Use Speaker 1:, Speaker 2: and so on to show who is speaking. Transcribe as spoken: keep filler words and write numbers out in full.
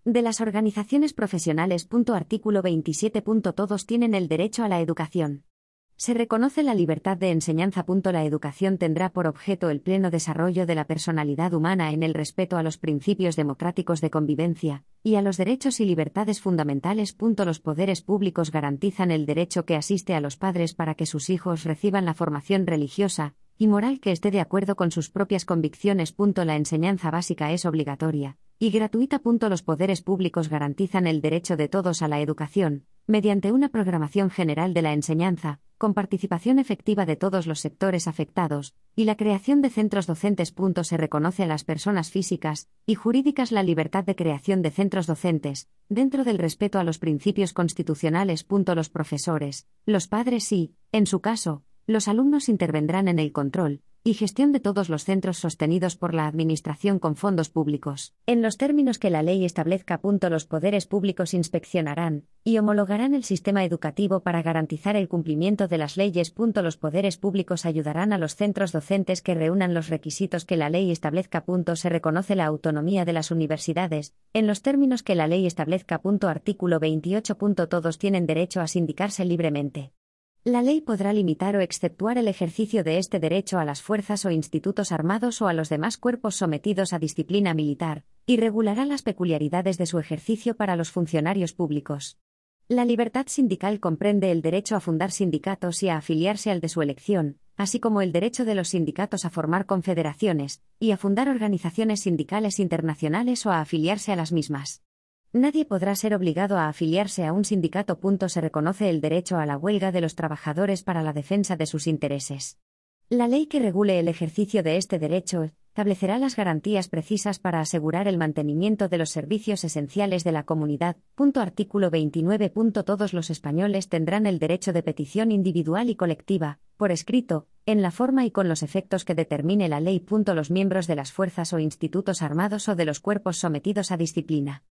Speaker 1: De las organizaciones profesionales. Artículo veintisiete. Todos tienen el derecho a la educación. Se reconoce la libertad de enseñanza. La educación tendrá por objeto el pleno desarrollo de la personalidad humana en el respeto a los principios democráticos de convivencia, y a los derechos y libertades fundamentales. Los poderes públicos garantizan el derecho que asiste a los padres para que sus hijos reciban la formación religiosa y moral que esté de acuerdo con sus propias convicciones. La enseñanza básica es obligatoria y gratuita. Los poderes públicos garantizan el derecho de todos a la educación, mediante una programación general de la enseñanza, con participación efectiva de todos los sectores afectados, y la creación de centros docentes. Se reconoce a las personas físicas y jurídicas la libertad de creación de centros docentes, dentro del respeto a los principios constitucionales. Los profesores, los padres y, en su caso, los alumnos intervendrán en el control y gestión de todos los centros sostenidos por la Administración con fondos públicos, en los términos que la ley establezca. Los poderes públicos inspeccionarán y homologarán el sistema educativo para garantizar el cumplimiento de las leyes. Los poderes públicos ayudarán a los centros docentes que reúnan los requisitos que la ley establezca. Se reconoce la autonomía de las universidades, en los términos que la ley establezca. Artículo veintiocho. Todos tienen derecho a sindicarse libremente. La ley podrá limitar o exceptuar el ejercicio de este derecho a las fuerzas o institutos armados o a los demás cuerpos sometidos a disciplina militar, y regulará las peculiaridades de su ejercicio para los funcionarios públicos. La libertad sindical comprende el derecho a fundar sindicatos y a afiliarse al de su elección, así como el derecho de los sindicatos a formar confederaciones, y a fundar organizaciones sindicales internacionales o a afiliarse a las mismas. Nadie podrá ser obligado a afiliarse a un sindicato. Se reconoce el derecho a la huelga de los trabajadores para la defensa de sus intereses. La ley que regule el ejercicio de este derecho establecerá las garantías precisas para asegurar el mantenimiento de los servicios esenciales de la comunidad. Artículo veintinueve. Todos los españoles tendrán el derecho de petición individual y colectiva, por escrito, en la forma y con los efectos que determine la ley. Los miembros de las fuerzas o institutos armados o de los cuerpos sometidos a disciplina